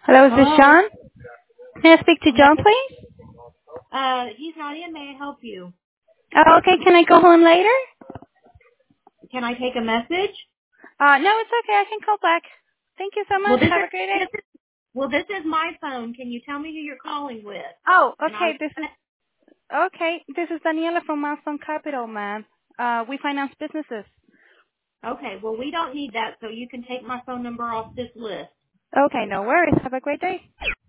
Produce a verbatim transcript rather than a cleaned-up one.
Hello, is this Hello. John? May I speak to Yes. John, please? Uh, he's not in. May I help you? Oh, okay. Can I call him later? Can I take a message? Uh, no, it's okay. I can call back. Thank you so Well, much. this Have is a great day. this is well, this is my phone. Can you tell me who you're calling with? Oh, And I. okay. This is okay. This is Daniela from Milestone Capital, ma'am. Uh, we finance businesses. Okay. Well, we don't need that, so you can take my phone number off this list. Okay, no worries. Have a great day.